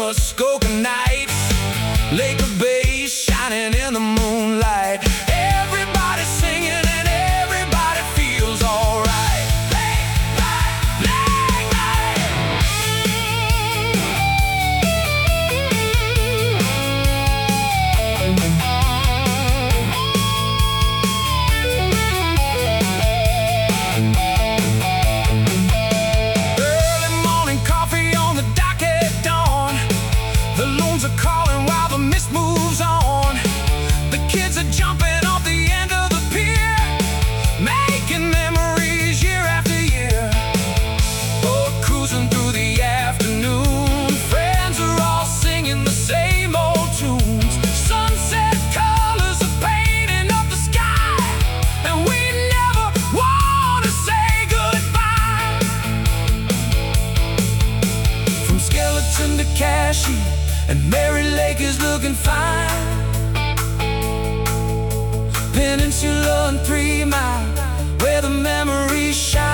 Muskoka nights, Lake of Bay shining in the moonlight. Everybody singing and everybody feels alright. Lake light, lake light. Early morning coffee on the dock at dawn. The loons are calling while the mist moves on. The kids are jumping off the end of the pier, making memories year after year. Oh, cruising through the afternoon, friends are all singing the same old tunes. Sunset colors are painting up the sky, and we never want to say goodbye. From Skeleton to Cashy, and Mary Lake is looking fine. Peninsula and 3 Mile, where the memories shine.